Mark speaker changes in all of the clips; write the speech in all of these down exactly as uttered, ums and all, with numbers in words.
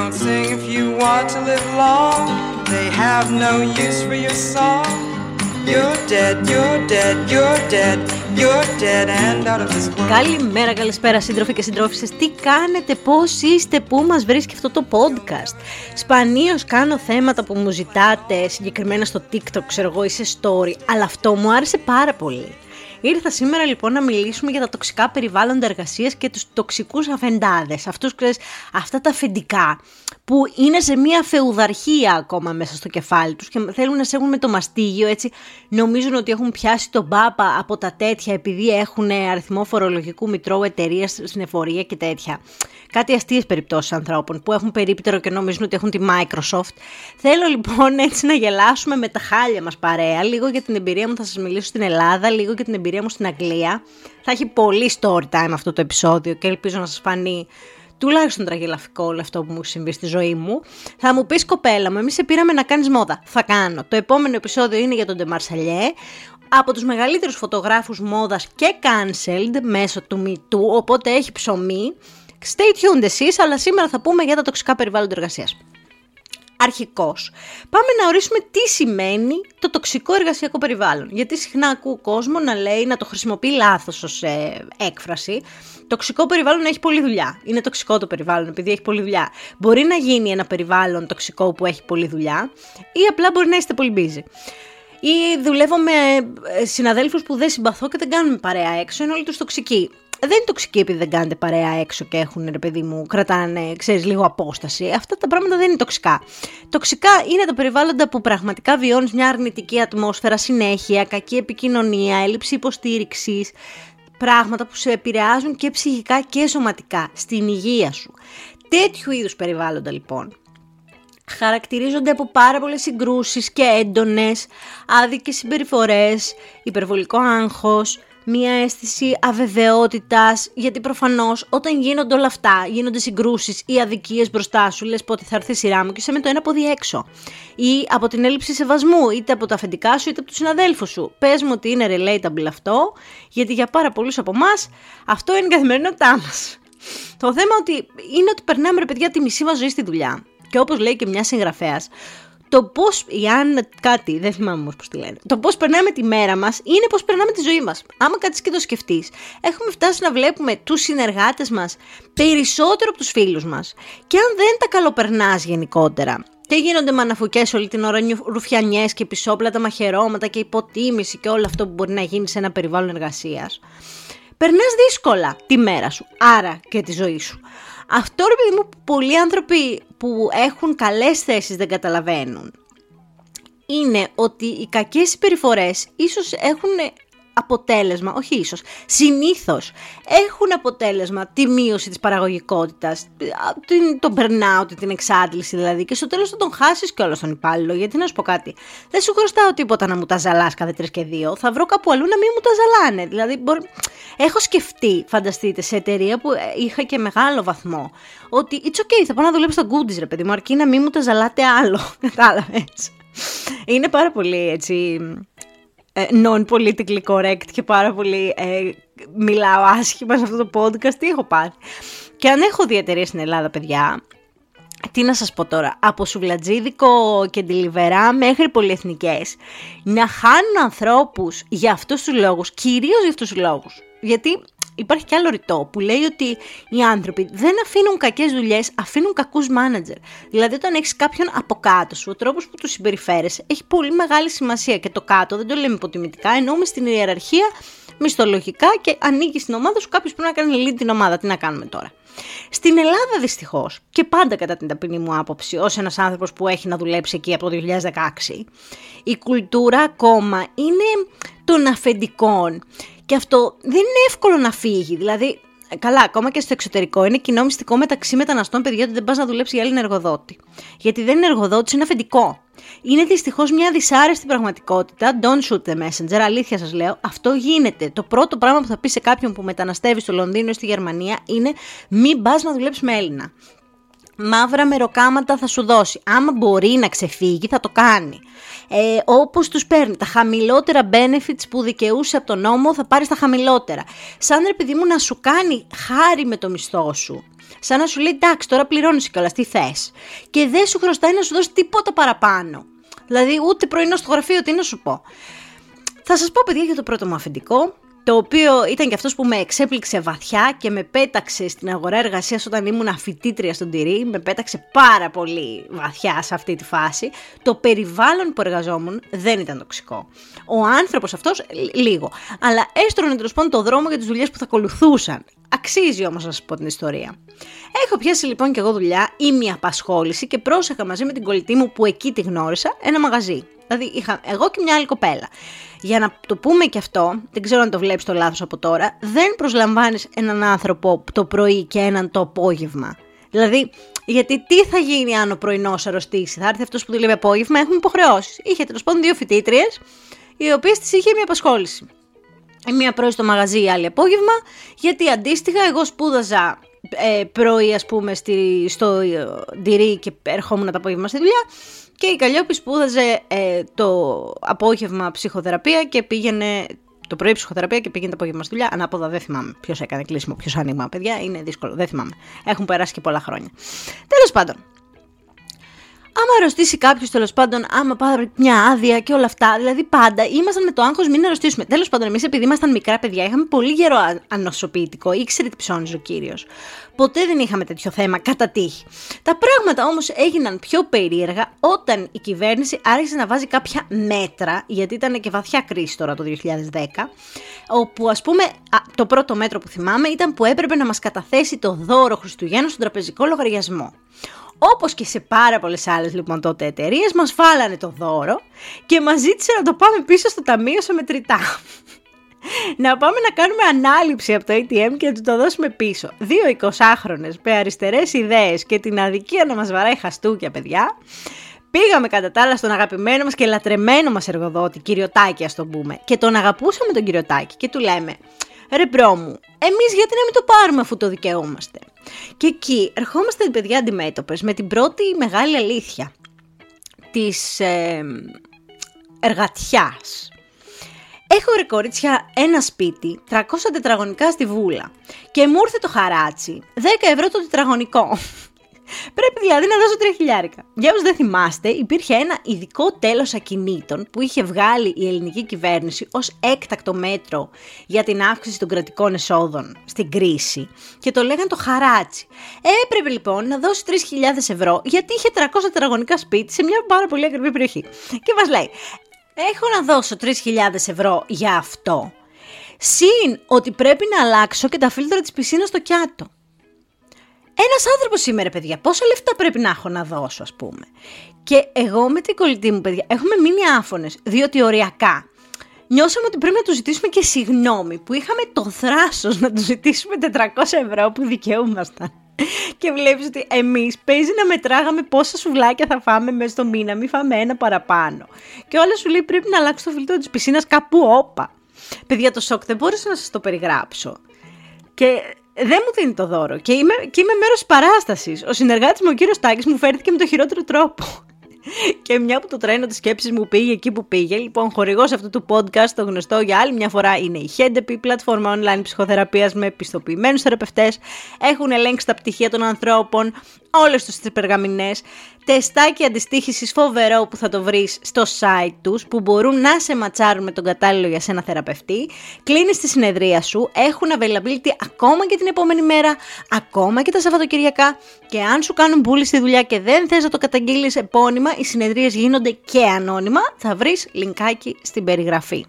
Speaker 1: don't sing if you want to live long. They have no use for your song. You're dead, you're dead, you're dead, you're dead and out of this world. Καλημέρα, καλησπέρα σύντροφοι και συντρόφισσες. Τι κάνετε, πώς είστε, πού μας βρίσκει αυτό το podcast? Σπανίως κάνω θέματα που μου ζητάτε, συγκεκριμένα στο TikTok, ξέρω εγώ, ή σε story, αλλά αυτό μου άρεσε πάρα πολύ. Ήρθα σήμερα λοιπόν να μιλήσουμε για τα τοξικά περιβάλλοντα εργασίας και τους τοξικούς αφεντάδες, αυτούς, ξέρεις, αυτά τα αφεντικά που είναι σε μια φεουδαρχία ακόμα μέσα στο κεφάλι τους και θέλουν να σέγουν με το μαστίγιο, έτσι νομίζουν ότι έχουν πιάσει τον πάπα από τα τέτοια επειδή έχουν αριθμό φορολογικού μητρώου εταιρείας στην εφορία και τέτοια. Κάτι αστείες περιπτώσεις ανθρώπων που έχουν περίπτερο και νομίζουν ότι έχουν τη Microsoft. Θέλω λοιπόν έτσι να γελάσουμε με τα χάλια μας παρέα, λίγο για την εμπειρία μου θα σας μιλήσω στην Ελλάδα, λίγο για την εμπειρία μου στην Αγγλία. Θα έχει πολύ story time αυτό το επεισόδιο και ελπίζω να σας φανεί τουλάχιστον τραγελαφικό όλο αυτό που μου συμβεί στη ζωή μου. Θα μου πεις, κοπέλα μου, εμείς σε πήραμε να κάνεις μόδα. Θα κάνω. Το επόμενο επεισόδιο είναι για τον Ντε Μαρσαλιέ, από τους μεγαλύτερους φωτογράφους μόδας και cancelled μέσω του MeToo, οπότε έχει ψωμί. Stay tuned εσείς, αλλά σήμερα θα πούμε για τα τοξικά περιβάλλοντα εργασίας. Αρχικώς, πάμε να ορίσουμε τι σημαίνει το τοξικό εργασιακό περιβάλλον. Γιατί συχνά ακούω κόσμο να λέει, να το χρησιμοποιεί λάθος ως ε, έκφραση. Τοξικό περιβάλλον έχει πολλή δουλειά. Είναι τοξικό το περιβάλλον επειδή έχει πολλή δουλειά. Μπορεί να γίνει ένα περιβάλλον τοξικό που έχει πολλή δουλειά ή απλά μπορεί να είστε πολύ busy. Ή δουλεύω με συναδέλφους που δεν συμπαθώ και δεν κάνουμε παρέα έξω, είναι όλοι τους τοξικοί. Δεν είναι τοξικοί επειδή δεν κάνετε παρέα έξω και έχουν, ρε παιδί μου, κρατάνε, ξέρεις, λίγο απόσταση. Αυτά τα πράγματα δεν είναι τοξικά. Τοξικά είναι τα περιβάλλοντα που πραγματικά βιώνεις μια αρνητική ατμόσφαιρα, συνέχεια, κακή επικοινωνία, έλλειψη υποστήριξης, πράγματα που σε επηρεάζουν και ψυχικά και σωματικά, στην υγεία σου. Τέτοιου είδους περιβάλλοντα λοιπόν χαρακτηρίζονται από πάρα πολλές συγκρούσεις και έντονες, άδικες συμπεριφορές, υπερβολικό άγχος, μία αίσθηση αβεβαιότητας, γιατί προφανώς όταν γίνονται όλα αυτά, γίνονται συγκρούσεις ή αδικίες μπροστά σου, λες πότε θα έρθει η σειρά μου και είσαι με το ένα πόδι έξω. Ή από την έλλειψη σεβασμού, είτε από τα αφεντικά σου είτε από τους συναδέλφους σου. Πες μου ότι είναι relatable αυτό, γιατί για πάρα πολλούς από εμάς αυτό είναι η καθημερινότητά μας. Το θέμα ότι είναι ότι περνάμε, ρε παιδιά, τη μισή μας ζωή στη δουλειά. Και όπως λέει και μια συγγραφέας, το πώς, η Άννα κάτι, δεν θυμάμαι όμως πώς τη λένε, το πώς περνάμε τη μέρα μας είναι πώς περνάμε τη ζωή μας. Άμα κάτσεις και το σκεφτείς, έχουμε φτάσει να βλέπουμε τους συνεργάτες μας περισσότερο από τους φίλους μας. Και αν δεν τα καλοπερνάς γενικότερα και γίνονται μαναφουκές όλη την ώρα, ρουφιανιές και πισόπλατα μαχαιρώματα και υποτίμηση και όλο αυτό που μπορεί να γίνει σε ένα περιβάλλον εργασίας, περνάς δύσκολα τη μέρα σου, άρα και τη ζωή σου. Αυτό, ρε παιδί μου, που πολλοί άνθρωποι που έχουν καλές θέσεις δεν καταλαβαίνουν είναι ότι οι κακές συμπεριφορές ίσως έχουν αποτέλεσμα, όχι ίσως, συνήθως έχουν αποτέλεσμα τη μείωση της παραγωγικότητας, τον burnout, την εξάντληση δηλαδή, και στο τέλος θα τον χάσεις και όλο τον υπάλληλο. Γιατί να σου πω κάτι, δεν σου χρωστάω τίποτα να μου τα ζαλάς κάθε τρεις και δύο, θα βρω κάπου αλλού να μην μου τα ζαλάνε. Δηλαδή μπορεί... έχω σκεφτεί, φανταστείτε, σε εταιρεία που είχα και μεγάλο βαθμό, ότι it's okay, θα πάω να δουλέψω στα goodies, ρε παιδί μου, αρκεί να μην μου τα ζαλάτε άλλο. Κατάλαβες? Είναι πάρα πολύ έτσι non-politically correct και πάρα πολύ ε, μιλάω άσχημα σε αυτό το podcast. Τι έχω πάρει? Και αν έχω δει εταιρείες στην Ελλάδα, παιδιά, τι να σας πω τώρα, από σουβλατζίδικο και ντιλιβερά μέχρι πολυεθνικές, να χάνουν ανθρώπους για αυτούς τους λόγους, κυρίως για αυτούς τους λόγους. Γιατί υπάρχει και άλλο ρητό που λέει ότι οι άνθρωποι δεν αφήνουν κακές δουλειές, αφήνουν κακούς μάνατζερ. Δηλαδή όταν έχεις κάποιον από κάτω σου, ο τρόπος που του συμπεριφέρεσαι έχει πολύ μεγάλη σημασία. Και το κάτω δεν το λέμε υποτιμητικά, εννοούμε στην ιεραρχία μισθολογικά, και ανήκει στην ομάδα σου, κάποιος πρέπει να κάνει lead την ομάδα. Τι να κάνουμε τώρα? Στην Ελλάδα δυστυχώς, και πάντα κατά την ταπεινή μου άποψη, ως ένας άνθρωπος που έχει να δουλέψει εκεί από το δύο χιλιάδες δεκαέξι, η κουλτούρα ακόμα είναι των αφεντικών. Και αυτό δεν είναι εύκολο να φύγει. Δηλαδή, καλά, ακόμα και στο εξωτερικό είναι κοινό μυστικό μεταξύ μεταναστών, παιδιά, ότι δεν πας να δουλέψει για άλλον εργοδότη. Γιατί δεν είναι εργοδότης, είναι αφεντικό. Είναι δυστυχώς μια δυσάρεστη πραγματικότητα. Don't shoot the messenger, αλήθεια σας λέω. Αυτό γίνεται. Το πρώτο πράγμα που θα πει σε κάποιον που μεταναστεύει στο Λονδίνο ή στη Γερμανία είναι μην πας να δουλέψεις με Έλληνα.
Speaker 2: μαύρα μεροκάματα θα σου δώσει. Άμα μπορεί να ξεφύγει θα το κάνει. Ε, όπως τους παίρνει τα χαμηλότερα benefits που δικαιούσε από τον νόμο, θα πάρεις τα χαμηλότερα. Σαν ρε παιδί μου να σου κάνει χάρη με το μισθό σου. Σαν να σου λέει εντάξει τώρα πληρώνεις κιόλας, τι θες. Και δεν σου χρωστάει να σου δώσει τίποτα παραπάνω. Δηλαδή ούτε πρωινό στο γραφείο, τι να σου πω. Θα σας πω παιδιά για το πρώτο μου αφεντικό, το οποίο ήταν και αυτός που με εξέπληξε βαθιά και με πέταξε στην αγορά εργασίας όταν ήμουν φοιτήτρια στον Τυρί, με πέταξε πάρα πολύ βαθιά σε αυτή τη φάση. Το περιβάλλον που εργαζόμουν δεν ήταν τοξικό. Ο άνθρωπος αυτός λίγο, αλλά έστρωνε τέλος πάντων το δρόμο για τις δουλειές που θα ακολουθούσαν. Αξίζει όμως να σας πω την ιστορία. Έχω πιάσει λοιπόν και εγώ δουλειά ή μια απασχόληση και πρόσεχα μαζί με την κολλητή μου που εκεί τη γνώρισα ένα μαγαζί. Δηλαδή είχα εγώ και μια άλλη κοπέλα. Για να το πούμε και αυτό, δεν ξέρω αν το βλέπεις το λάθος από τώρα, δεν προσλαμβάνεις έναν άνθρωπο το πρωί και έναν το απόγευμα. Δηλαδή, γιατί τι θα γίνει αν ο πρωινός αρρωστήσει, θα έρθει αυτός που δουλεύει απόγευμα, έχουμε υποχρεώσεις. Είχε τέλος πάντων δύο φοιτήτριες, οι οποίες τις είχε μια απασχόληση. Η μία πρωί στο μαγαζί, η άλλη απόγευμα, γιατί αντίστοιχα εγώ σπούδαζα ε, πρωί ας πούμε στη, στο Ντυρί και ερχόμουν το απόγευμα στη δουλειά. Και η Καλλιόπη σπούδαζε ε, το απόγευμα ψυχοθεραπεία και πήγαινε το πρωί ψυχοθεραπεία και πήγαινε το απόγευμα στη δουλειά. Ανάποδα δεν θυμάμαι ποιος έκανε κλείσιμο, ποιος άνοιγμα. Παιδιά, είναι δύσκολο, δεν θυμάμαι. Έχουν περάσει και πολλά χρόνια. Τέλος πάντων. Άμα αρρωστήσει κάποιος, τέλος πάντων, άμα πάρει μια άδεια και όλα αυτά, δηλαδή πάντα ήμασταν με το άγχος μην αρρωστήσουμε. Τέλος πάντων, εμείς επειδή ήμασταν μικρά παιδιά, είχαμε πολύ γερό ανοσοποιητικό, ήξερε τι ψώνιζε ο κύριος. Ποτέ δεν είχαμε τέτοιο θέμα κατά τύχη. Τα πράγματα όμως έγιναν πιο περίεργα όταν η κυβέρνηση άρχισε να βάζει κάποια μέτρα, γιατί ήταν και βαθιά κρίση τώρα το δύο χιλιάδες δέκα, όπου ας πούμε το πρώτο μέτρο που θυμάμαι ήταν που έπρεπε να μας καταθέσει το δώρο Χριστουγέννων στον τραπεζικό λογαριασμό. Όπως και σε πάρα πολλές άλλες λοιπόν τότε εταιρείες, μας φάλανε το δώρο και μας ζήτησε να το πάμε πίσω στο ταμείο σε μετρητά. Να πάμε να κάνουμε ανάληψη από το έι τι εμ και να του το δώσουμε πίσω. Δύο εικοσάχρονες με αριστερές ιδέες και την αδικία να μας βαράει χαστούκια, παιδιά. Πήγαμε κατά τα άλλα στον αγαπημένο μας και λατρεμένο μας εργοδότη, κύριο Τάκη, ας τον πούμε. Και τον αγαπούσαμε τον κύριο Τάκη και του λέμε, ρε μπρο μου, εμείς γιατί να μην το πάρουμε αφού το δικαιούμαστε. Και εκεί ερχόμαστε παιδιά αντιμέτωπες με την πρώτη μεγάλη αλήθεια της ε, εργατιάς. Έχω ρε κορίτσια ένα σπίτι, τριακόσια τετραγωνικά στη Βούλα και μου ήρθε το χαράτσι, δέκα ευρώ το τετραγωνικό. Πρέπει δηλαδή να δώσω τρία χιλιάρικα. Για όσους δεν θυμάστε, υπήρχε ένα ειδικό τέλος ακινήτων που είχε βγάλει η ελληνική κυβέρνηση ως έκτακτο μέτρο για την αύξηση των κρατικών εσόδων στην κρίση και το λέγαν το χαράτσι. Έπρεπε λοιπόν να δώσει τρεις χιλιάδες ευρώ γιατί είχε τριακόσια τετραγωνικά σπίτι σε μια πάρα πολύ ακριβή περιοχή. Και μας λέει, έχω να δώσω τρεις χιλιάδες ευρώ για αυτό, συν ότι πρέπει να αλλάξω και τα φίλτρα της πισίνας στο Κιάτο. Ένας άνθρωπος σήμερα, παιδιά, πόσα λεφτά πρέπει να έχω να δώσω, ας πούμε. Και εγώ με την κολλητή μου, παιδιά, έχουμε μείνει άφωνες, διότι οριακά νιώσαμε ότι πρέπει να του ζητήσουμε και συγγνώμη, που είχαμε το θράσος να του ζητήσουμε τετρακόσια ευρώ που δικαιούμασταν. Και βλέπεις ότι εμείς παίζει να μετράγαμε πόσα σουβλάκια θα φάμε μέσα στο μήνα, μη φάμε ένα παραπάνω. Και όλα σου λέει πρέπει να αλλάξει το φίλτρο της πισίνας κάπου όπα. Παιδιά, το σοκ δεν μπόρεσα να σας το περιγράψω. Και δεν μου δίνει το δώρο και είμαι, και είμαι μέρος της παράστασης. Ο συνεργάτης μου, ο κύριος Τάκης, μου φέρθηκε με το χειρότερο τρόπο. Και μια που το τρένο της σκέψης μου πήγε εκεί που πήγε, λοιπόν, χορηγός αυτού του podcast, το γνωστό για άλλη μια φορά, είναι η Χέντεπι, πλατφόρμα online ψυχοθεραπείας με πιστοποιημένους θεραπευτές. Έχουν ελέγξει τα πτυχία των ανθρώπων, όλες τους τις περγαμηνές. Τεστάκι αντιστοίχησης φοβερό που θα το βρεις στο site τους, που μπορούν να σε ματσάρουν με τον κατάλληλο για σένα θεραπευτή. Κλείνεις τη συνεδρία σου, έχουν availability ακόμα και την επόμενη μέρα, ακόμα και τα Σαββατοκυριακά. Και αν σου κάνουν bully στη δουλειά και δεν θες να το καταγγείλεις επώνυμα, οι συνεδρίες γίνονται και ανώνυμα, θα βρεις λινκάκι στην περιγραφή.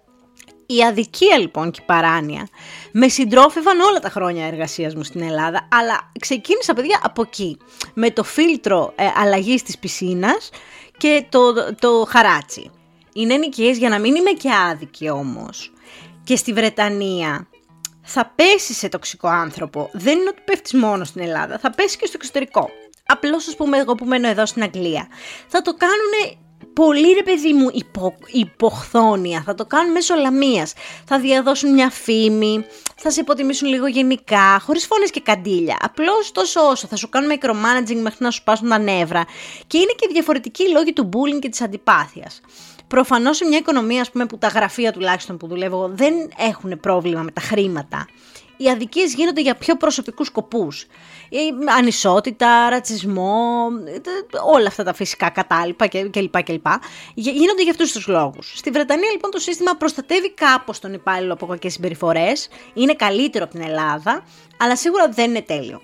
Speaker 2: Η αδικία λοιπόν και η παράνοια με συντρόφευαν όλα τα χρόνια εργασίας μου στην Ελλάδα, αλλά ξεκίνησα, παιδιά, από εκεί, με το φίλτρο ε, αλλαγής της πισίνας και το, το, το χαράτσι. Είναι νοικίες για να μην είμαι και άδικη όμως. Και στη Βρετανία θα πέσει σε τοξικό άνθρωπο, δεν είναι ότι πέφτεις μόνο στην Ελλάδα, θα πέσει και στο εξωτερικό. Απλώς, ας πούμε, εγώ που μένω εδώ στην Αγγλία, θα το κάνουνε πολύ ρε παιδί μου υπο, υποχθόνια, θα το κάνουν μέσω λαμίας, θα διαδώσουν μια φήμη, θα σε υποτιμήσουν λίγο γενικά, χωρίς φωνές και καντήλια, απλώς τόσο όσο, θα σου κάνουν micromanaging μέχρι να σου πάσουν τα νεύρα και είναι και διαφορετικοί λόγοι του bullying και της αντιπάθειας. Προφανώς σε μια οικονομία, ας πούμε, που τα γραφεία τουλάχιστον που δουλεύω δεν έχουν πρόβλημα με τα χρήματα, οι αδικίες γίνονται για πιο προσωπικούς σκοπούς. Η ανισότητα, ρατσισμό, όλα αυτά τα φυσικά κατάλοιπα κλπ. κλπ. Γίνονται για αυτούς τους λόγους. Στη Βρετανία λοιπόν το σύστημα προστατεύει κάπως τον υπάλληλο από κακές συμπεριφορές, είναι καλύτερο από την Ελλάδα, αλλά σίγουρα δεν είναι τέλειο.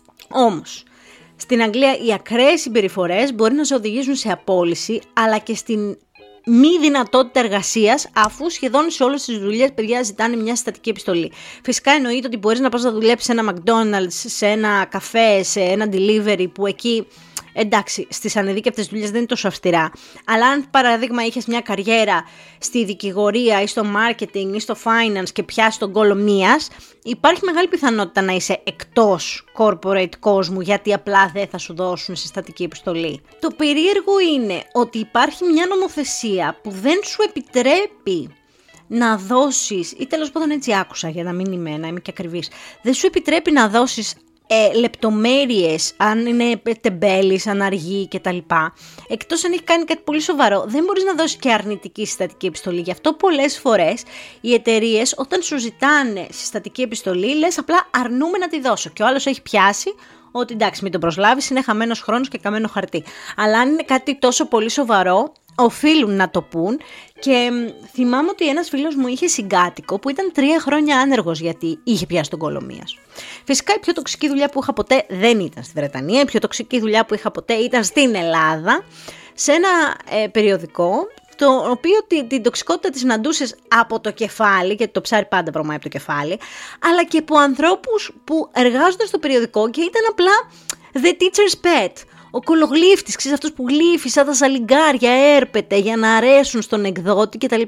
Speaker 2: Όμως, στην Αγγλία οι ακραίες συμπεριφορές μπορεί να σε οδηγήσουν σε απόλυση, αλλά και στην μη δυνατότητα εργασίας, αφού σχεδόν σε όλες τις δουλειές, παιδιά, ζητάνε μια συστατική επιστολή. Φυσικά εννοείται ότι μπορείς να πας να δουλέψεις σε ένα McDonald's, σε ένα καφέ, σε ένα delivery, που εκεί, εντάξει, στις ανεδίκευτες δουλειές δεν είναι τόσο αυστηρά. Αλλά αν παραδείγμα είχες μια καριέρα στη δικηγορία ή στο marketing ή στο finance και πιάσεις τον κόλο μίας, υπάρχει μεγάλη πιθανότητα να είσαι εκτός corporate κόσμου, γιατί απλά δεν θα σου δώσουν συστατική επιστολή. Το περίεργο είναι ότι υπάρχει μια νομοθεσία που δεν σου επιτρέπει να δώσεις, ή τέλος πάντων έτσι άκουσα για να μην είμαι, να είμαι και ακριβής, δεν σου επιτρέπει να δώσεις Ε, λεπτομέρειες, αν είναι τεμπέλης, αν αργεί κτλ. Εκτός αν έχει κάνει κάτι πολύ σοβαρό, δεν μπορείς να δώσεις και αρνητική συστατική επιστολή. Γι' αυτό πολλές φορές οι εταιρείες όταν σου ζητάνε συστατική επιστολή, λες απλά αρνούμε να τη δώσω. Και ο άλλος έχει πιάσει ότι εντάξει, μην τον προσλάβεις, είναι χαμένος χρόνος και καμένο χαρτί. Αλλά αν είναι κάτι τόσο πολύ σοβαρό, οφείλουν να το πούν. Και θυμάμαι ότι ένας φίλος μου είχε συγκάτοικο που ήταν τρία χρόνια άνεργος γιατί είχε πιάσει τον κόλο μίας. Φυσικά η πιο τοξική δουλειά που είχα ποτέ δεν ήταν στη Βρετανία, η πιο τοξική δουλειά που είχα ποτέ ήταν στην Ελλάδα, σε ένα ε, περιοδικό, το οποίο την, την τοξικότητα τη συναντούσες από το κεφάλι, γιατί το ψάρι πάντα βρωμάει από το κεφάλι, αλλά και από ανθρώπους που εργάζονταν στο περιοδικό και ήταν απλά the teacher's pet. Ο κολογλύφτης, ξέρεις, αυτός που γλύφει σαν τα σαλιγκάρια, έρπεται για να αρέσουν στον εκδότη κτλ.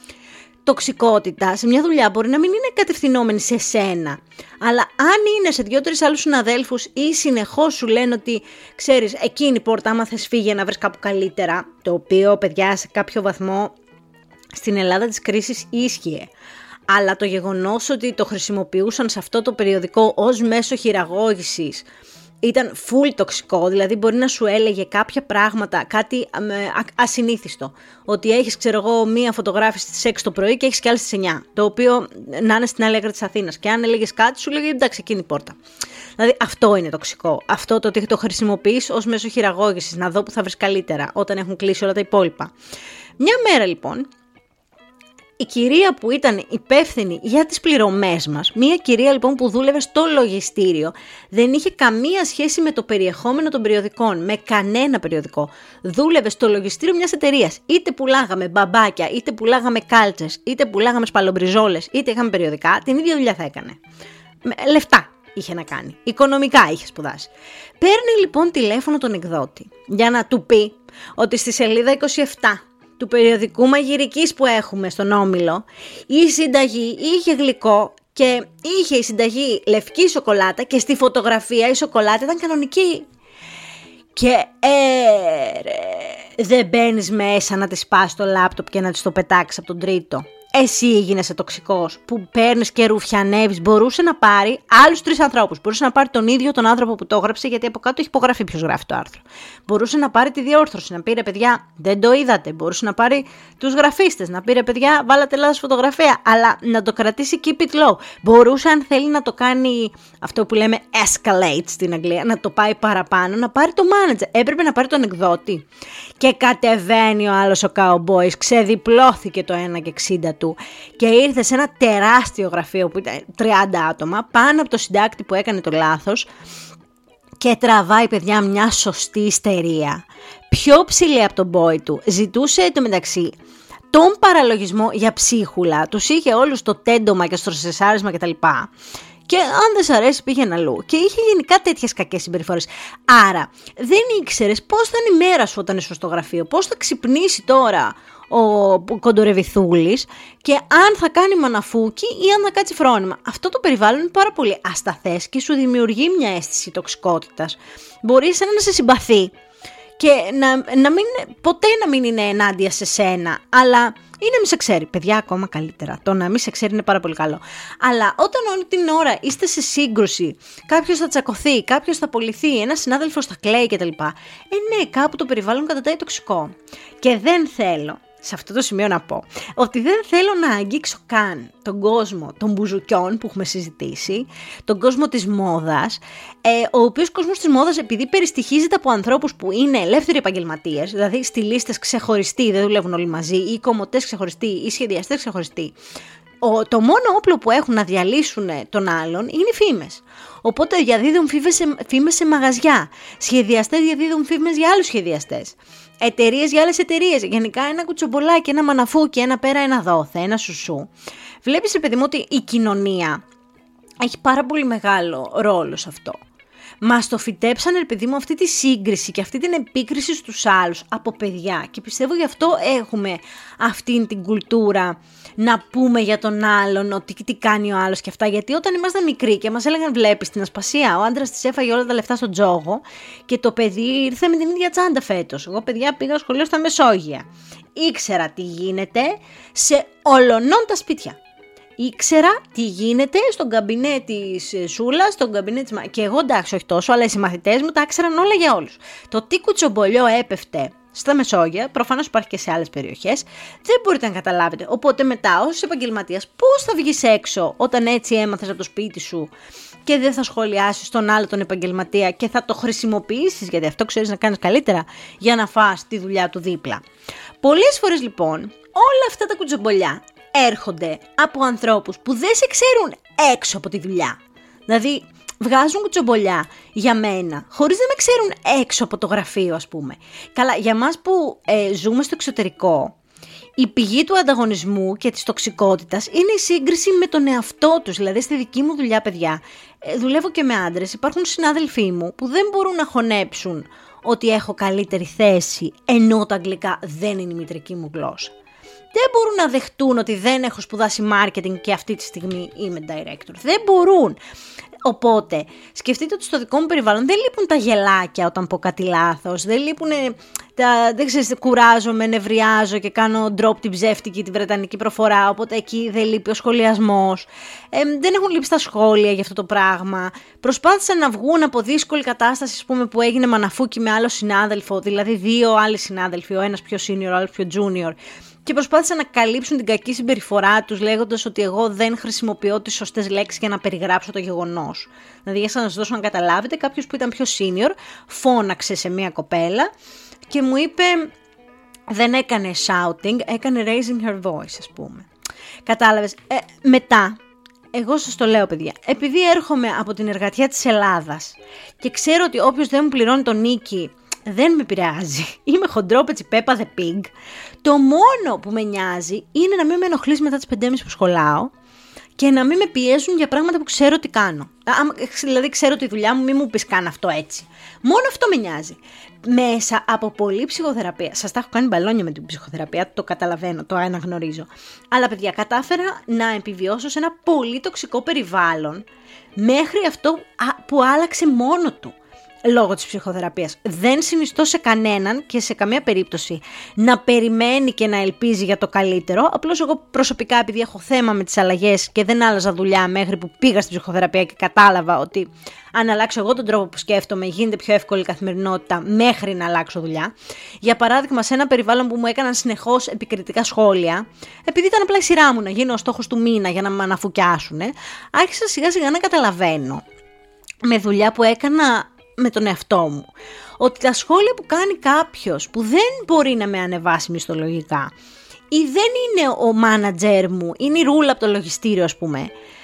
Speaker 2: Τοξικότητα σε μια δουλειά μπορεί να μην είναι κατευθυνόμενη σε σένα, αλλά αν είναι σε δύο-τρεις άλλους συναδέλφους ή συνεχώς σου λένε ότι ξέρεις, εκείνη η πόρτα, άμα θες φύγε να βρεις κάπου καλύτερα, το οποίο, παιδιά, σε κάποιο βαθμό στην Ελλάδα της κρίσης ίσχυε. Αλλά το γεγονός ότι το χρησιμοποιούσαν σε αυτό το περιοδικό ως μέσο χειραγώγησης ήταν full τοξικό, δηλαδή μπορεί να σου έλεγε κάποια πράγματα, κάτι ασυνήθιστο. Ότι έχεις, ξέρω εγώ, μία φωτογράφηση στις έξι το πρωί και έχεις κι άλλη στις εννιά. Το οποίο να είναι στην άλλη άκρη της Αθήνας. Και αν έλεγες κάτι, σου λέγε εντάξει, εκείνη η πόρτα. Δηλαδή αυτό είναι τοξικό. Αυτό το ότι το χρησιμοποιείς ως μέσο χειραγώγησης, να δω που θα βρεις καλύτερα όταν έχουν κλείσει όλα τα υπόλοιπα. Μια μέρα λοιπόν, η κυρία που ήταν υπεύθυνη για τις πληρωμές μας, μια κυρία λοιπόν που δούλευε στο λογιστήριο, δεν είχε καμία σχέση με το περιεχόμενο των περιοδικών, με κανένα περιοδικό. Δούλευε στο λογιστήριο μιας εταιρείας. Είτε πουλάγαμε μπαμπάκια, είτε πουλάγαμε κάλτσες, είτε πουλάγαμε σπαλομπριζόλες, είτε είχαμε περιοδικά, την ίδια δουλειά θα έκανε. Με λεφτά είχε να κάνει. Οικονομικά είχε σπουδάσει. Παίρνει λοιπόν τηλέφωνο τον εκδότη για να του πει ότι στη σελίδα είκοσι επτά του περιοδικού μαγειρικής που έχουμε στον Όμιλο, η συνταγή είχε γλυκό και είχε η συνταγή λευκή σοκολάτα και στη φωτογραφία η σοκολάτα ήταν κανονική. Και ε, ρε, δεν μπαίνεις μέσα να τη σπάσεις το λάπτοπ και να της το πετάξεις από τον τρίτο. Εσύ γίνεσαι τοξικός που παίρνεις και ρουφιανεύεις. Μπορούσε να πάρει άλλους τρεις ανθρώπους. Μπορούσε να πάρει τον ίδιο τον άνθρωπο που το έγραψε, γιατί από κάτω έχει υπογραφεί ποιος γράφει το άρθρο. Μπορούσε να πάρει τη διόρθωση, να πει ρε παιδιά, δεν το είδατε. Μπορούσε να πάρει τους γραφίστες, να πει ρε παιδιά, βάλατε λάθος φωτογραφία. Αλλά να το κρατήσει keep it low. Μπορούσε, αν θέλει να το κάνει αυτό που λέμε escalate στην Αγγλία, να το πάει παραπάνω, να πάρει το manager. Έπρεπε να πάρει τον εκδότη. Και κατεβαίνει ο άλλος ο cowboys, ξεδιπλώθηκε το ένα και εξήντα του και ήρθε σε ένα τεράστιο γραφείο που ήταν τριάντα άτομα πάνω από το συντάκτη που έκανε το λάθος και τραβάει, παιδιά, μια σωστή ιστερία. Πιο ψηλή από τον boy του. Ζητούσε εντωμεταξύ τον παραλογισμό για ψίχουλα. Τους είχε όλους το τέντομα και στο σεσάρισμα κτλ. Και αν δεν σ' αρέσει πήγαινε αλλού. Και είχε γενικά τέτοιες κακές συμπεριφορές. Άρα δεν ήξερες πώς θα είναι η μέρα σου όταν είσαι στο γραφείο, πώς θα ξυπνήσει τώρα ο κοντορεβιθούλης και αν θα κάνει μαναφούκι ή αν θα κάτσει φρόνημα. Αυτό το περιβάλλον είναι πάρα πολύ ασταθές και σου δημιουργεί μια αίσθηση τοξικότητας. Μπορεί σαν να σε συμπαθεί και να, να μην, ποτέ να μην είναι ενάντια σε σένα, αλλά ή να μην σε ξέρει. Παιδιά, ακόμα καλύτερα. Το να μην σε ξέρει είναι πάρα πολύ καλό. Αλλά όταν όλη την ώρα είστε σε σύγκρουση, κάποιος θα τσακωθεί, κάποιος θα απολυθεί, ένας συνάδελφος θα κλαίει κτλ. Ε, ναι, κάπου το περιβάλλον κατατάει τοξικό. Και δεν θέλω σε αυτό το σημείο να πω ότι δεν θέλω να αγγίξω καν τον κόσμο των μπουζουκιών που έχουμε συζητήσει, τον κόσμο της μόδας, ε, ο οποίος κόσμος της μόδας, επειδή περιστοιχίζεται από ανθρώπους που είναι ελεύθεροι επαγγελματίες, δηλαδή στιλίστες ξεχωριστοί, δεν δουλεύουν όλοι μαζί, ή κομμωτές ξεχωριστοί, ή σχεδιαστές ξεχωριστοί, ο, το μόνο όπλο που έχουν να διαλύσουν τον άλλον είναι οι φήμες. Οπότε διαδίδουν φήμες σε, φήμες σε μαγαζιά, σχεδιαστές διαδίδουν φήμες για άλλους σχεδιαστές. Εταιρείες για άλλες εταιρείες. Γενικά ένα κουτσομπολάκι, ένα μαναφούκι, ένα πέρα, ένα δόθε, ένα σουσού. Βλέπεις, παιδί μου, ότι η κοινωνία έχει πάρα πολύ μεγάλο ρόλο σε αυτό. Μας το φυτέψανε, παιδί μου, αυτή τη σύγκριση και αυτή την επίκριση στους άλλους από παιδιά. Και πιστεύω γι' αυτό έχουμε αυτή την κουλτούρα να πούμε για τον άλλον ότι τι κάνει ο άλλος και αυτά. Γιατί όταν ήμασταν μικροί και μας έλεγαν, βλέπεις την ασπασία, ο άντρας της έφαγε όλα τα λεφτά στον τζόγο και το παιδί ήρθε με την ίδια τσάντα φέτος. Εγώ, παιδιά, πήγα σχολείο στα Μεσόγεια. Ήξερα τι γίνεται σε ολονών τα σπίτια. Ήξερα τι γίνεται στον καμπινέ της Σούλας, στον καμπινέ της... Και εγώ, εντάξει, όχι τόσο, αλλά οι συμμαθητές μου τα ήξεραν όλα για όλους. Το τι κουτσομπολιό έπεφτε στα Μεσόγεια, προφανώς υπάρχει και σε άλλες περιοχές, δεν μπορείτε να καταλάβετε. Οπότε μετά, ως επαγγελματίας, πώς θα βγεις έξω όταν έτσι έμαθες από το σπίτι σου και δεν θα σχολιάσεις τον άλλο τον επαγγελματία και θα το χρησιμοποιήσεις, γιατί αυτό ξέρεις να κάνεις καλύτερα, για να φας τη δουλειά του δίπλα. Πολλές φορές λοιπόν, όλα αυτά τα κουτσομπολιά έρχονται από ανθρώπους που δεν σε ξέρουν έξω από τη δουλειά. Δηλαδή, βγάζουν κουτσομπολιά για μένα, χωρίς να με ξέρουν έξω από το γραφείο, ας πούμε. Καλά, για μας που ε, ζούμε στο εξωτερικό, η πηγή του ανταγωνισμού και της τοξικότητας είναι η σύγκριση με τον εαυτό τους. Δηλαδή, στη δική μου δουλειά, παιδιά, ε, δουλεύω και με άντρες, υπάρχουν συνάδελφοί μου που δεν μπορούν να χωνέψουν ότι έχω καλύτερη θέση, ενώ τα αγγλικά δεν είναι η μητρική μου γλώσσα. Δεν μπορούν να δεχτούν ότι δεν έχω σπουδάσει marketing και αυτή τη στιγμή είμαι director. Δεν μπορούν. Οπότε, σκεφτείτε ότι στο δικό μου περιβάλλον δεν λείπουν τα γελάκια όταν πω κάτι λάθος, δεν λείπουν τα, δεν ξέρεις, κουράζομαι, νευριάζω και κάνω drop την ψεύτικη, την βρετανική προφορά, οπότε εκεί δεν λείπει ο σχολιασμός, ε, δεν έχουν λείψει τα σχόλια για αυτό το πράγμα. Προσπάθησαν να βγουν από δύσκολη κατάσταση, ας πούμε, που έγινε μαναφούκι με άλλο συνάδελφο, δηλαδή δύο άλλοι συνάδελφοι, ο ένας πιο senior, ο άλλος πιο junior, και προσπάθησαν να καλύψουν την κακή συμπεριφορά τους λέγοντας ότι εγώ δεν χρησιμοποιώ τις σωστές λέξεις για να περιγράψω το γεγονός. Δηλαδή, για να σας δώσω να καταλάβετε, κάποιος που ήταν πιο senior φώναξε σε μία κοπέλα και μου είπε, δεν έκανε shouting, έκανε raising her voice, ας πούμε. Κατάλαβες. Ε, μετά, εγώ σας το λέω, παιδιά, επειδή έρχομαι από την εργατιά της Ελλάδας και ξέρω ότι όποιος δεν μου πληρώνει τον νίκη δεν με επηρεάζει, είμαι χοντρόπετσι Πέπα the Pig, το μόνο που με νοιάζει είναι να μην με ενοχλείς μετά τις πέντε και μισή που σχολάω και να μην με πιέζουν για πράγματα που ξέρω τι κάνω. Δηλαδή, ξέρω τη δουλειά μου, μην μου πεις καν αυτό έτσι. Μόνο αυτό με νοιάζει. Μέσα από πολλή ψυχοθεραπεία, σας τα έχω κάνει μπαλόνια με την ψυχοθεραπεία, το καταλαβαίνω, το αναγνωρίζω. Αλλά, παιδιά, κατάφερα να επιβιώσω σε ένα πολύ τοξικό περιβάλλον μέχρι αυτό που άλλαξε μόνο του. Λόγω της ψυχοθεραπείας. Δεν συνιστώ σε κανέναν και σε καμία περίπτωση να περιμένει και να ελπίζει για το καλύτερο. Απλώς εγώ προσωπικά, επειδή έχω θέμα με τις αλλαγές και δεν άλλαζα δουλειά μέχρι που πήγα στην ψυχοθεραπεία και κατάλαβα ότι αν αλλάξω εγώ τον τρόπο που σκέφτομαι γίνεται πιο εύκολη η καθημερινότητα μέχρι να αλλάξω δουλειά. Για παράδειγμα, σε ένα περιβάλλον που μου έκαναν συνεχώς επικριτικά σχόλια, επειδή ήταν απλά η σειρά μου να γίνω ο στόχος του μήνα για να με αναφουκιάσουν, άρχισα σιγά σιγά να καταλαβαίνω με δουλειά που έκανα με τον εαυτό μου, ότι τα σχόλια που κάνει κάποιος που δεν μπορεί να με ανεβάσει μισθολογικά ή δεν είναι ο μάνατζέρ μου, είναι η ρούλα από το λογιστήριο, ας πούμε,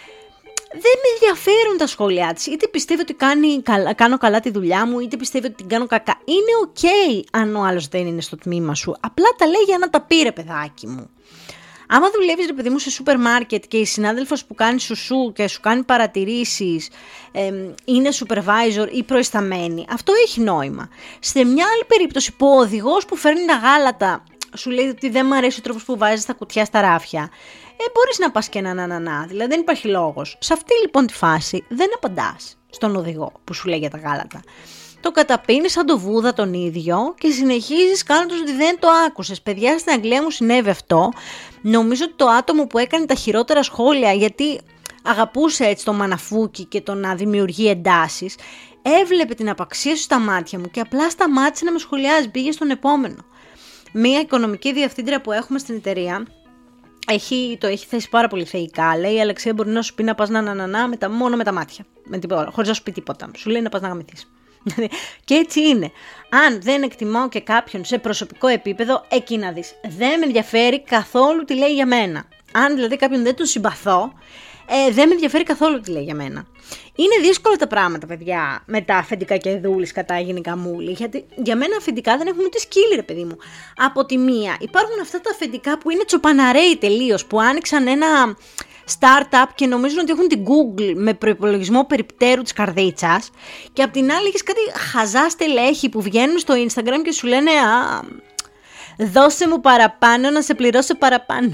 Speaker 2: δεν με ενδιαφέρουν τα σχόλιά της. Είτε πιστεύει ότι κάνει, κάνω καλά τη δουλειά μου, είτε πιστεύει ότι την κάνω κακά. Είναι ok αν ο άλλος δεν είναι στο τμήμα σου. Απλά τα λέει για να τα πει, ρε παιδάκι μου. Άμα δουλεύεις, ρε παιδί μου, σε σούπερ μάρκετ και η συνάδελφος που κάνει σουσού και σου κάνει παρατηρήσεις ε, είναι supervisor ή προϊσταμένη, αυτό έχει νόημα. Σε μια άλλη περίπτωση που ο οδηγός που φέρνει τα γάλατα σου λέει ότι δεν μου αρέσει ο τρόπος που βάζεις τα κουτιά στα ράφια, ε, μπορείς να πας και να να να να, δηλαδή δεν υπάρχει λόγος. Σε αυτή λοιπόν τη φάση δεν απαντάς στον οδηγό που σου λέει για τα γάλατα. το καταπίνεις σαν το Βούδα τον ίδιο και συνεχίζεις κάνοντας ότι δεν το άκουσες. Παιδιά, στην Αγγλία μου συνέβη αυτό. Νομίζω ότι το άτομο που έκανε τα χειρότερα σχόλια, γιατί αγαπούσε έτσι το μαναφούκι και το να δημιουργεί εντάσεις, έβλεπε την απαξία σου στα μάτια μου και απλά σταμάτησε να με σχολιάζει, πήγε στον επόμενο. Μία οικονομική διευθύντρια που έχουμε στην εταιρεία, έχει, το έχει θέσει πάρα πολύ θεϊκά. Λέει: η Αλεξία μπορεί να σου πει να πας να να να, να με τα, μόνο με τα μάτια. Με τίποτα, χωρίς να σου πει τίποτα. Σου λέει να πας να γαμηθείς. Και έτσι είναι. Αν δεν εκτιμάω και κάποιον σε προσωπικό επίπεδο, εκεί να δεις. Δεν με ενδιαφέρει καθόλου τι λέει για μένα. Αν δηλαδή κάποιον δεν τον συμπαθώ, ε, δεν με ενδιαφέρει καθόλου τι λέει για μένα. Είναι δύσκολα τα πράγματα, παιδιά, με τα αφεντικά και δούλης κατά γενικά μούλη. Γιατί για μένα αφεντικά δεν έχουν ούτε σκύλι, ρε παιδί μου. Από τη μία, υπάρχουν αυτά τα αφεντικά που είναι τσοπαναρέοι τελείως, που άνοιξαν ένα startup και νομίζουν ότι έχουν την Google με προϋπολογισμό περιπτέρου της καρδίτσας. Και απ' την άλλη έχεις κάτι χαζά στελέχη που βγαίνουν στο Instagram και σου λένε «Α, δώσε μου παραπάνω να σε πληρώσω παραπάνω».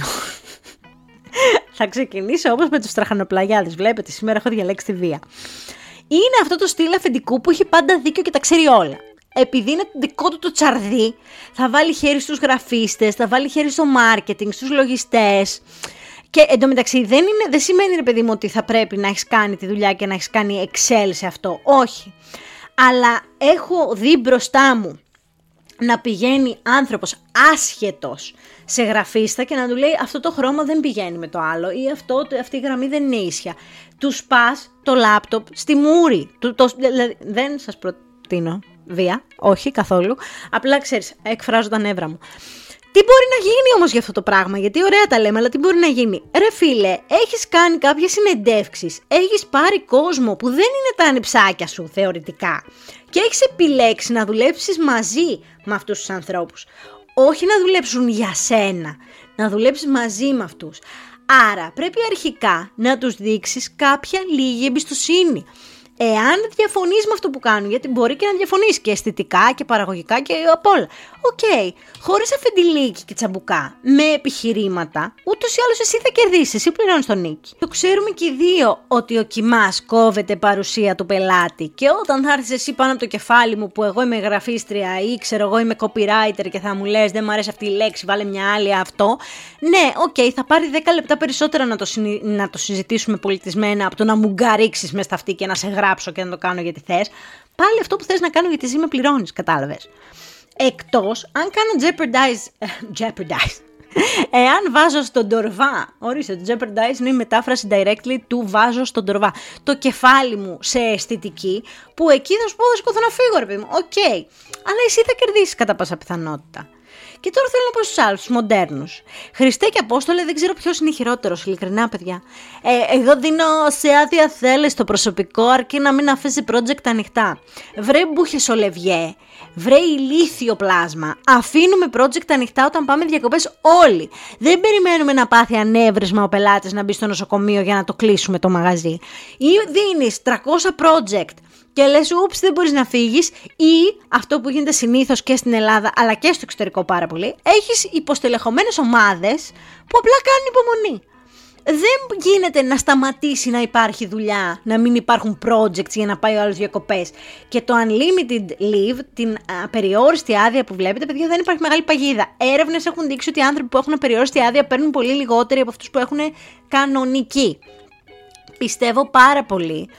Speaker 2: Θα ξεκινήσω όπως με τους τραχανοπλαγιάδες. Βλέπετε, σήμερα έχω διαλέξει τη βία. Είναι αυτό το στυλ αφεντικού που έχει πάντα δίκιο και τα ξέρει όλα. Επειδή είναι δικό του το τσαρδί, θα βάλει χέρι στους γραφίστες, θα βάλει χέρι στο μάρκετινγκ, στους λογιστές. Και εντωμεταξύ δεν, είναι, δεν σημαίνει, ρε παιδί μου, ότι θα πρέπει να έχεις κάνει τη δουλειά και να έχεις κάνει Excel σε αυτό. Όχι. Αλλά έχω δει μπροστά μου να πηγαίνει άνθρωπος άσχετος σε γραφίστα και να του λέει αυτό το χρώμα δεν πηγαίνει με το άλλο ή αυτό, αυτή η γραμμή δεν είναι ίσια. Του σπάς το λάπτοπ στη μούρη. Του, το, δηλαδή, δεν σας προτείνω βία, όχι καθόλου. Απλά ξέρεις, εκφράζω τα νεύρα μου. Τι μπορεί να γίνει όμως για αυτό το πράγμα, γιατί ωραία τα λέμε, αλλά τι μπορεί να γίνει. Ρε φίλε, έχεις κάνει κάποιες συνεντεύξεις, έχεις πάρει κόσμο που δεν είναι τα ανιψάκια σου θεωρητικά και έχεις επιλέξει να δουλέψεις μαζί με αυτούς τους ανθρώπους. Όχι να δουλέψουν για σένα, να δουλέψεις μαζί με αυτούς. Άρα πρέπει αρχικά να τους δείξεις κάποια λίγη εμπιστοσύνη. Εάν διαφωνείς με αυτό που κάνουν, γιατί μπορεί και να διαφωνείς και αισθητικά και παραγωγικά και απ' όλα. Οκ, okay, χωρίς αφεντιλίκι και τσαμπουκά, με επιχειρήματα, ούτως ή άλλως εσύ θα κερδίσεις, εσύ πληρώνεις τον νίκη. Το ξέρουμε και οι δύο ότι ο κοιμάς κόβεται παρουσία του πελάτη και όταν θα έρθεις εσύ πάνω από το κεφάλι μου που εγώ είμαι γραφίστρια ή ξέρω εγώ είμαι copywriter και θα μου λες δεν μου αρέσει αυτή η λέξη, βάλε μια άλλη αυτό. Ναι, οκ, okay, θα πάρει δέκα λεπτά περισσότερα να το, συνει... να το συζητήσουμε πολιτισμένα από το να μου γκαρίξεις μες στα αυτή και να σε γράψω και να το κάνω γιατί θες. Πάλι αυτό που θες να κάνω γιατί εσύ με πληρώνεις, κατάλαβες. Εκτός αν κάνω jeopardize, jeopardize. Εάν βάζω στον τορβά, ορίστε, το jeopardize είναι η μετάφραση directly του βάζω στον τορβά. Το κεφάλι μου σε αισθητική, που εκεί θα σου πω θα σηκωθώ να φύγω ρε παιδί μου, οκ. Okay. Αλλά εσύ θα κερδίσεις κατά πάσα πιθανότητα. Και τώρα θέλω να πω στους άλλους, στους μοντέρνους. Χριστέ και Απόστολε, δεν ξέρω ποιος είναι χειρότερος, ειλικρινά παιδιά. Ε, εγώ δίνω σε άδεια θέλες το προσωπικό, αρκεί να μην αφήσει project ανοιχτά. Βρε μπούχες ολεβιέ, βρε ηλίθιο πλάσμα. Αφήνουμε project ανοιχτά όταν πάμε διακοπές όλοι. Δεν περιμένουμε να πάθει ανέβρισμα ο πελάτης να μπει στο νοσοκομείο για να το κλείσουμε το μαγαζί. Ή δίνεις τριακόσια project. Και λες, ούψ, δεν μπορείς να φύγεις, ή αυτό που γίνεται συνήθως και στην Ελλάδα, αλλά και στο εξωτερικό πάρα πολύ, έχεις υποστελεχωμένες ομάδες που απλά κάνουν υπομονή. Δεν γίνεται να σταματήσει να υπάρχει δουλειά, να μην υπάρχουν projects για να πάει ο άλλος διακοπές. Και το unlimited leave, την απεριόριστη άδεια που βλέπετε, παιδιά, δεν υπάρχει μεγάλη παγίδα. Έρευνες έχουν δείξει ότι οι άνθρωποι που έχουν απεριόριστη άδεια παίρνουν πολύ λιγότεροι από αυτούς που έχουν κανονική. Πιστεύω πάρα πολύ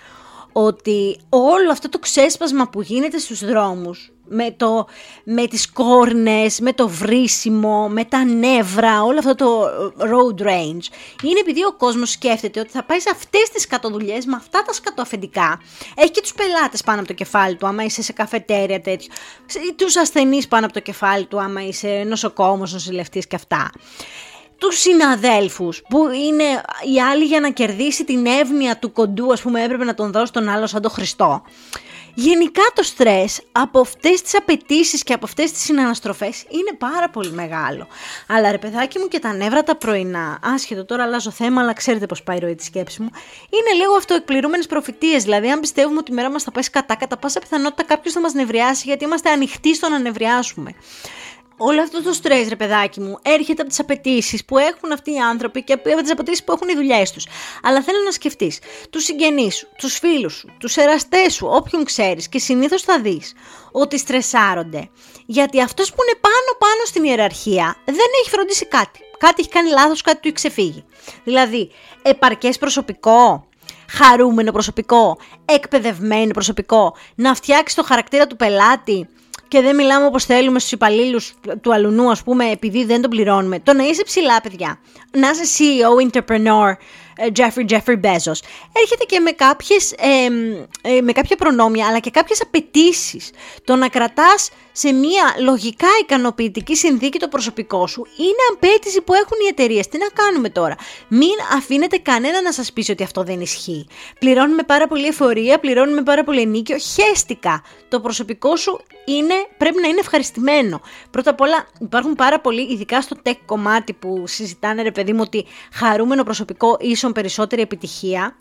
Speaker 2: ότι όλο αυτό το ξέσπασμα που γίνεται στους δρόμους, με, το, με τις κόρνες, με το βρίσιμο, με τα νεύρα, όλο αυτό το road range, είναι επειδή ο κόσμος σκέφτεται ότι θα πάει σε αυτές τις σκατοδουλειές με αυτά τα σκατοαφεντικά. Έχει και τους πελάτες πάνω από το κεφάλι του, άμα είσαι σε καφετέρια τέτοιο, τους ασθενείς πάνω από το κεφάλι του, άμα είσαι νοσοκόμος, νοσηλευτής και αυτά. Τους συναδέλφους που είναι οι άλλοι για να κερδίσει την εύνοια του κοντού, ας πούμε, έπρεπε να τον δώσει τον άλλο σαν τον Χριστό. Γενικά το στρες από αυτές τις απαιτήσεις και από αυτές τις συναναστροφές είναι πάρα πολύ μεγάλο. Αλλά ρε παιδάκι μου, και τα νεύρα τα πρωινά, άσχετο τώρα αλλάζω θέμα, αλλά ξέρετε πώς πάει η ροή της σκέψης μου, είναι λίγο αυτοεκπληρούμενες προφητείες. Δηλαδή, αν πιστεύουμε ότι η μέρα μας θα πάει κατά, κατά πάσα πιθανότητα κάποιος θα μας νευριάσει, γιατί είμαστε ανοιχτοί στο να νευριάσουμε. Όλο αυτό το στρες, ρε παιδάκι μου, έρχεται από τις απαιτήσεις που έχουν αυτοί οι άνθρωποι και από τις απαιτήσεις που έχουν οι δουλειές τους. Αλλά θέλω να σκεφτείς τους συγγενείς σου, τους φίλους σου, τους εραστές σου, όποιον ξέρεις, και συνήθως θα δεις ότι στρεσάρονται. Γιατί αυτός που είναι πάνω-πάνω στην ιεραρχία δεν έχει φροντίσει κάτι. Κάτι έχει κάνει λάθος, κάτι του έχει ξεφύγει. Δηλαδή, επαρκές προσωπικό, χαρούμενο προσωπικό, εκπαιδευμένο προσωπικό, να φτιάξει το χαρακτήρα του πελάτη. Και δεν μιλάμε όπως θέλουμε στους υπαλλήλους του αλουνού, ας πούμε, επειδή δεν τον πληρώνουμε. Το να είσαι ψηλά, παιδιά. Να είσαι σι ι ο, entrepreneur, Jeffrey, Jeffrey Bezos. Έρχεται και με, κάποιες, ε, ε, με κάποια προνόμια, αλλά και κάποιες απαιτήσεις. Το να κρατάς σε μια λογικά ικανοποιητική συνθήκη το προσωπικό σου είναι απέτηση που έχουν οι εταιρείες. Τι να κάνουμε τώρα? Μην αφήνετε κανένα να σας πείσει ότι αυτό δεν ισχύει. Πληρώνουμε πάρα πολύ εφορία, πληρώνουμε πάρα πολύ ενίκιο. Χέστηκα. Το προσωπικό σου είναι, πρέπει να είναι ευχαριστημένο. Πρώτα απ' όλα υπάρχουν πάρα πολλοί, ειδικά στο tech κομμάτι που συζητάνε, ρε παιδί μου, ότι χαρούμενο προσωπικό ίσον περισσότερη επιτυχία,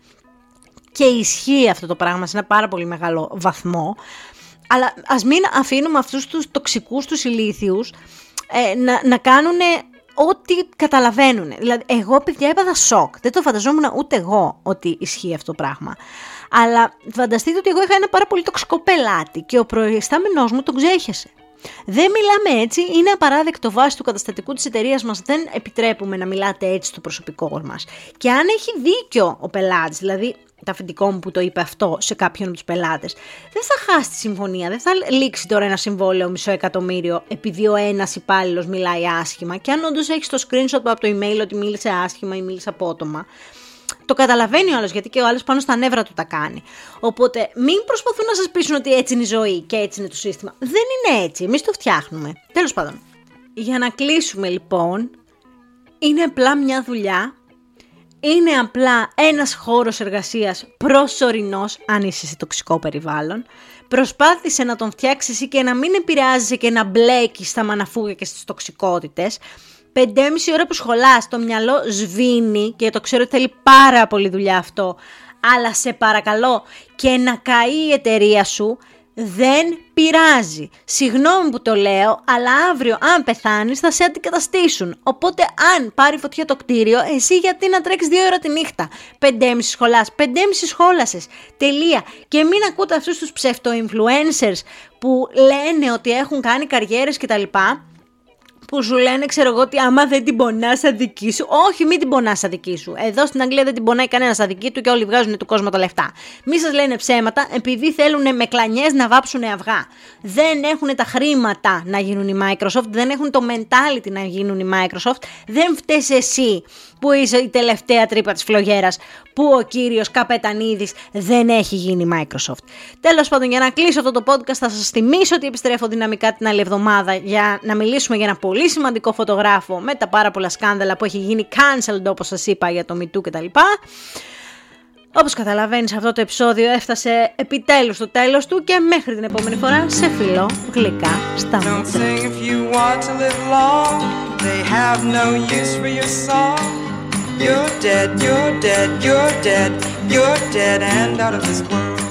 Speaker 2: και ισχύει αυτό το πράγμα σε ένα πάρα πολύ μεγάλο βαθμό. Αλλά ας μην αφήνουμε αυτούς τους τοξικούς, τους ηλίθιους ε, να, να κάνουν ό,τι καταλαβαίνουν. Δηλαδή, εγώ, παιδιά, έπαθα σοκ. Δεν το φανταζόμουν ούτε εγώ ότι ισχύει αυτό το πράγμα. Αλλά φανταστείτε ότι εγώ είχα ένα πάρα πολύ τοξικό πελάτη και ο προϊστάμενός μου τον ξέχασε. Δεν μιλάμε έτσι, είναι απαράδεκτο βάσει του καταστατικού της εταιρείας μας. Δεν επιτρέπουμε να μιλάτε έτσι στο προσωπικό μας. Και αν έχει δίκιο ο πελάτης, δηλαδή το αφεντικό μου που το είπε αυτό σε κάποιον από τους πελάτες, δεν θα χάσει τη συμφωνία, δεν θα λήξει τώρα ένα συμβόλαιο μισό εκατομμύριο επειδή ο ένας υπάλληλος μιλάει άσχημα. Και αν όντως έχεις το screenshot από το email ότι μίλησε άσχημα ή μίλησε απότομα, το καταλαβαίνει ο άλλος, γιατί και ο άλλος πάνω στα νεύρα του τα κάνει. Οπότε μην προσπαθούν να σας πείσουν ότι έτσι είναι η ζωή και έτσι είναι το σύστημα. Δεν είναι έτσι, εμείς το φτιάχνουμε. Τέλος πάντων, για να κλείσουμε λοιπόν, είναι απλά μια δουλειά, είναι απλά ένας χώρος εργασίας προσωρινός αν είσαι σε τοξικό περιβάλλον. Προσπάθησε να τον φτιάξεις εσύ και να μην επηρεάζεσαι και να μπλέκεις στα μαναφούγια και στις τοξικότητες. Πεντέμιση ώρα που σχολάς, το μυαλό σβήνει, και το ξέρω ότι θέλει πάρα πολύ δουλειά αυτό, αλλά σε παρακαλώ, και να καεί η εταιρεία σου δεν πειράζει. Συγγνώμη που το λέω, αλλά αύριο αν πεθάνεις θα σε αντικαταστήσουν. Οπότε αν πάρει φωτιά το κτίριο, εσύ γιατί να τρέξεις δύο ώρα τη νύχτα? Πεντέμιση σχολάς, πεντέμιση σχόλασες. Τελεία. Και μην ακούτε αυτούς τους ψευτο-influencers που λένε ότι έχουν κάνει καριέρες κτλ. Που σου λένε, ξέρω εγώ, ότι άμα δεν την πονάς σαν δική σου. Όχι, μην την πονάς σαν δική σου. Εδώ στην Αγγλία δεν την πονάει κανένα σαν δική του και όλοι βγάζουν του κόσμου τα λεφτά. Μη σας λένε ψέματα, επειδή θέλουν με κλανιές να βάψουν αυγά. Δεν έχουν τα χρήματα να γίνουν η Microsoft, δεν έχουν το mentality να γίνουν η Microsoft. Δεν φταίς εσύ που είσαι η τελευταία τρύπα της φλογέρας, που ο κύριος Καπετανίδης δεν έχει γίνει Microsoft. Τέλος πάντων, για να κλείσω αυτό το podcast, θα σας θυμίσω ότι επιστρέφω δυναμικά την άλλη εβδομάδα για να μιλήσουμε για ένα πολύ σημαντικό φωτογράφο με τα πάρα πολλά σκάνδαλα που έχει γίνει cancelled, όπως σας είπα, για το Me Too κτλ. Όπως καταλαβαίνεις, αυτό το επεισόδιο έφτασε επιτέλους στο τέλος του και μέχρι την επόμενη φορά σε φιλώ γλυκά στα μούτρα. You're dead, you're dead, you're dead, you're dead and out of this world.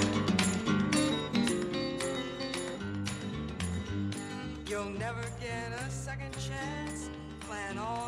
Speaker 2: You'll never get a second chance. Plan all